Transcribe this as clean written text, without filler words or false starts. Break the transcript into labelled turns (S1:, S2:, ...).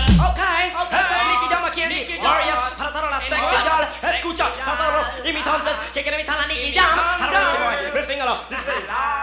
S1: Esta es Nicky Jam aquí en Glorious, para todas las sexy y'all. Escucha, para todos los imitantes que quieren imitar a Nicky Jam. Me sing along, listen.